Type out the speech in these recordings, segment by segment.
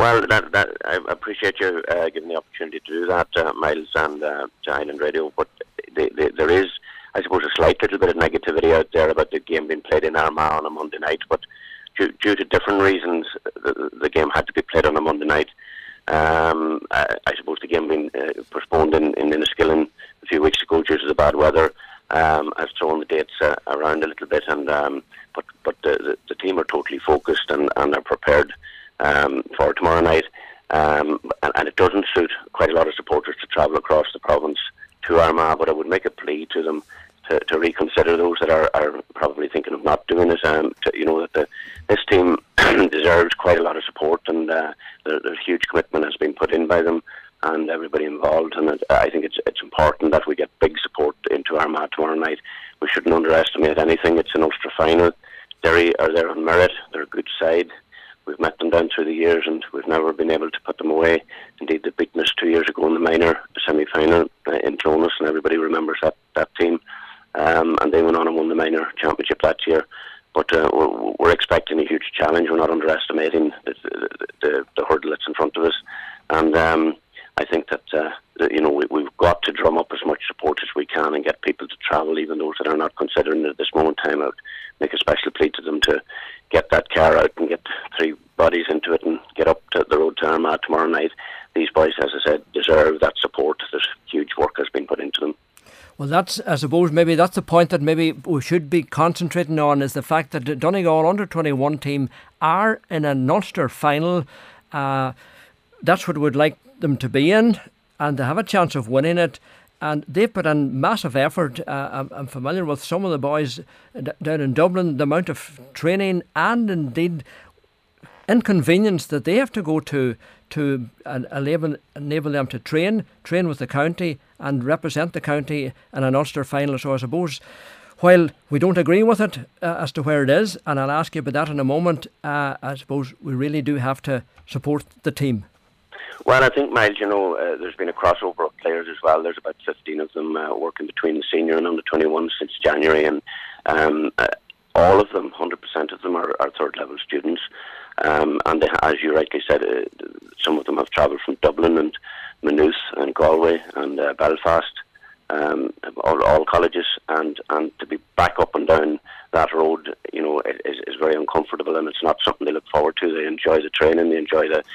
Well, I appreciate you giving the opportunity to do that, Miles, and to Island Radio. But there is, I suppose, a slight little bit of negativity out there about the game being played in Armagh on a Monday night. But due to different reasons, the game had to be played on a Monday night. I suppose the game being postponed in Enniskillen a few weeks ago due to the bad weather has thrown the dates around a little bit. And but the team are totally focused and are prepared for tomorrow night. And it doesn't suit quite a lot of supporters to travel across the province to Armagh, but I would make a plea to them to reconsider, those that are probably thinking of not doing it. That this team deserves quite a lot of support, and there's huge commitment has been put in by them and everybody involved. And I think it's important that we get big support into Armagh tomorrow night. We shouldn't underestimate anything. It's an Ulster final. Derry are there on merit. They're a good side. We've met them down through the years and we've never been able to put them away. Indeed, they beat us 2 years ago in the minor semi-final in Clonus, and everybody remembers that team. And they went on and won the minor championship that year. But we're expecting a huge challenge. We're not underestimating the hurdle that's in front of us. And I think that we've got to drum up as much support as we can and get people to travel, even those that are not considering it at this moment in time. I would make a special plea to them to get that car out and get 3 bodies into it and get up to the road to Armagh tomorrow night. These boys, as I said, deserve that support. There's huge work has been put into them. Well, I suppose maybe that's the point that maybe we should be concentrating on, is the fact that the Donegal under-21 team are in an Ulster final. That's what we'd like them to be in, and to have a chance of winning it. And they've put in massive effort. I'm familiar with some of the boys down in Dublin, the amount of training and indeed inconvenience that they have to go to enable them to train with the county and represent the county in an Ulster final. So I suppose, while we don't agree with it as to where it is, and I'll ask you about that in a moment, I suppose we really do have to support the team. Well, I think, Miles, there's been a crossover of players as well. There's about 15 of them working between the senior and under-21 since January, and all of them, 100% of them, are third-level students. And they, as you rightly said, some of them have travelled from Dublin and Maynooth and Galway and Belfast, all colleges, and to be back up and down that road, is very uncomfortable, and it's not something they look forward to. They enjoy the training, they enjoy the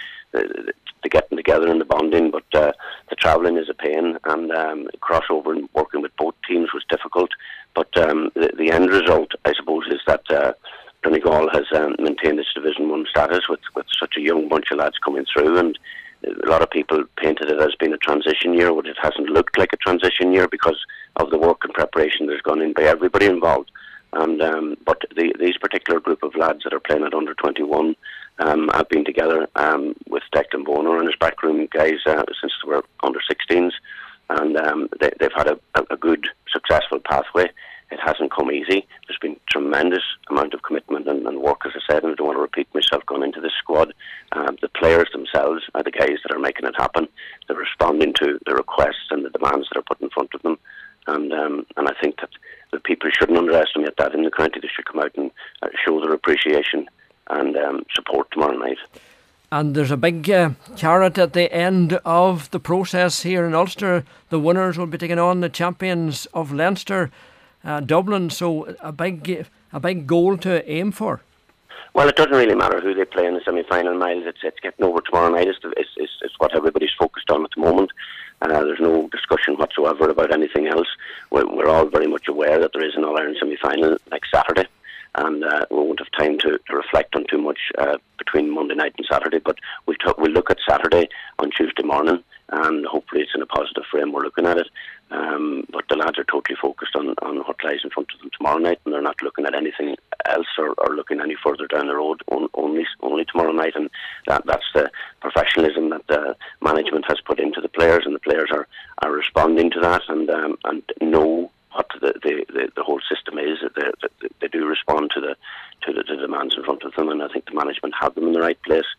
getting together and the bonding, but the travelling is a pain, and crossover and working with both teams was difficult. But the end result, I suppose, is that Donegal has maintained its Division 1 status with such a young bunch of lads coming through, and a lot of people painted it as being a transition year, but it hasn't looked like a transition year because of the work and preparation that's gone in by everybody involved. And but these particular group of lads that are playing at under-21 have been together with Declan Boner and his backroom guys since they were under-16s, and they've had a good, successful pathway. It hasn't come easy. There's been tremendous amount of commitment and work, as I said, and I don't want to repeat myself, gone into this squad. The players themselves are the guys that are making it happen. They're responding to the requests and the demands that are put in front of them. And I think that the people shouldn't underestimate that in the county. They should come out and show their appreciation and support tomorrow night. And there's a big carrot at the end of the process here in Ulster. The winners will be taking on the champions of Leinster, Dublin. So a big goal to aim for. Well, it doesn't really matter who they play in the semi-final, Miles. It's getting over tomorrow night. It's what everybody's focused on at the moment. There's no discussion whatsoever about anything else. We're all very much aware that there is an All-Ireland semi-final next Saturday, and we won't have time to reflect on too much between Monday night and Saturday, but we'll look at Saturday on Tuesday morning, and hopefully it's in a positive frame we're looking at it. But the lads are totally focused on what lies in front of them tomorrow night, and they're not looking at anything else or looking any further down the road, only tomorrow night. And that's the professionalism that the management has put into the players, and the players are responding to that and know what the whole system is. They do respond to the demands in front of them, and I think the management have them in the right place.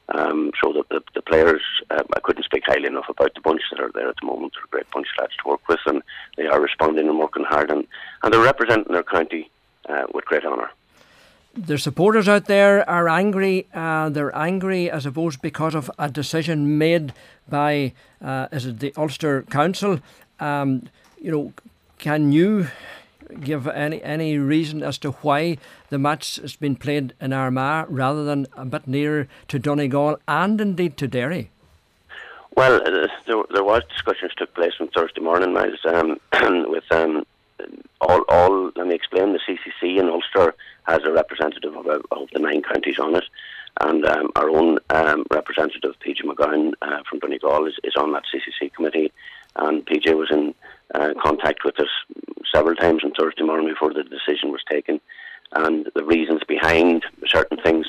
So that the players, I couldn't speak highly enough about the bunch that are there at the moment. They're a great bunch of lads to work with, and they are responding and working hard, and they're representing their county with great honour. the supporters out there are angry. They're angry, I suppose, because of a decision made by is it the Ulster Council? Can you give any reason as to why the match has been played in Armagh rather than a bit nearer to Donegal and indeed to Derry? Well, there was discussions took place on Thursday morning, Miles, with all. Let me explain. The CCC in Ulster has a representative of the 9 counties on it, and our own representative, PJ McGowan from Donegal, is on that CCC committee, and PJ was in contact with us several times on Thursday morning before the decision was taken, and the reasons behind certain things.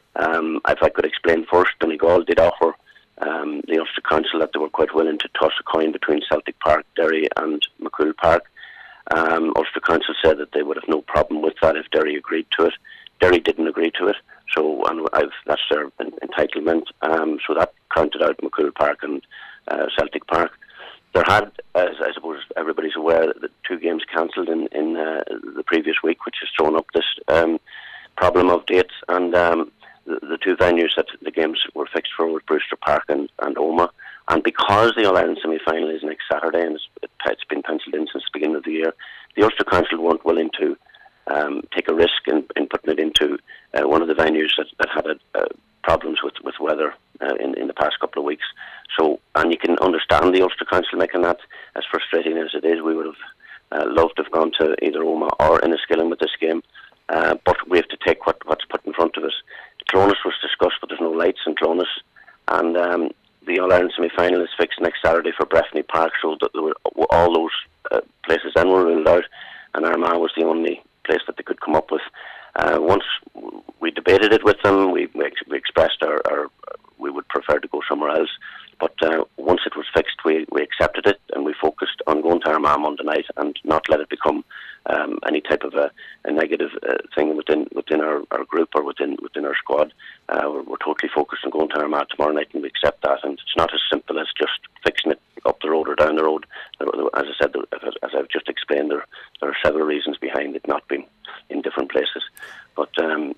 If I could explain first, Donegal did offer the Ulster Council that they were quite willing to toss a coin between Celtic Park, Derry and McCool Park. Ulster Council said that they would have no problem with that if Derry agreed to it. Derry didn't agree to it, so that's their entitlement. So that counted out McCool Park and Celtic Park. There had, as I suppose everybody's aware, the 2 games cancelled in the previous week, which has thrown up this problem of dates. And the 2 venues that the games were fixed for were Brewster Park and Omagh. And because the All-Ireland semi-final is next Saturday and it's been pencilled in since the beginning of the year, the Ulster Council weren't willing to take a risk in putting it into one of the venues that had problems with weather in the past couple of weeks. So, and you can understand the Ulster Council making that, as frustrating as it is. We would have loved to have gone to either Omagh or Enniskillen with this game, but we have to take what's put in front of us. Clonus was discussed, but there's no lights in Clonus, and the All-Ireland semi-final is fixed next Saturday for Breffni Park, so all those places then were ruled out, and Armagh was the only place that they could come up with. Once we debated it with them, we expressed we would prefer to go somewhere else, but once it was fixed, we accepted it, and we focused on going to Armagh Monday night and not let it become any type of a negative thing within our group or within our squad. We're totally focused on going to Armagh tomorrow night, and we accept that. And it's not as simple as just fixing it up the road or down the road. As I said, as I've just explained, there are several reasons behind it not being in different places. But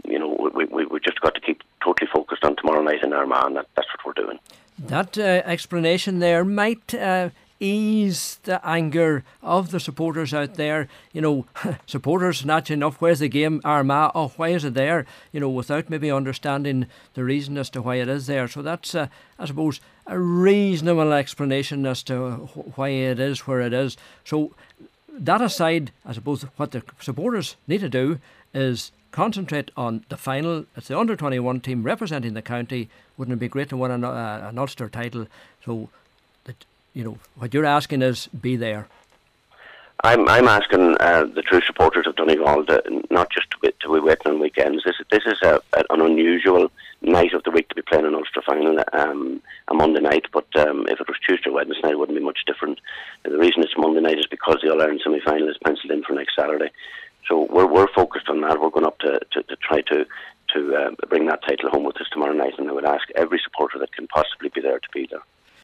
we just got to keep totally focused on tomorrow night in Armagh, and that's what we're doing. That explanation there might ease the anger of the supporters out there. Supporters not enough. Where's the game, Armagh? Oh, why is it there? Without maybe understanding the reason as to why it is there. So that's, I suppose, a reasonable explanation as to why it is where it is. So that aside, I suppose what the supporters need to do is concentrate on the final. It's the under-21 team representing the county. Wouldn't it be great to win an Ulster title? So that, what you're asking is be there. I'm asking the true supporters of Donegal not just to be waiting on weekends. This is an unusual night of the week to be playing an Ulster final, a Monday night. But if it was Tuesday or Wednesday night, it wouldn't be much different. The reason it's Monday night is because the All-Ireland semi-final is pencilled in for next Saturday. So we're focused on that. We're going up to try to bring that title home with us tomorrow night, and I would ask every supporter that can possibly be there to be there.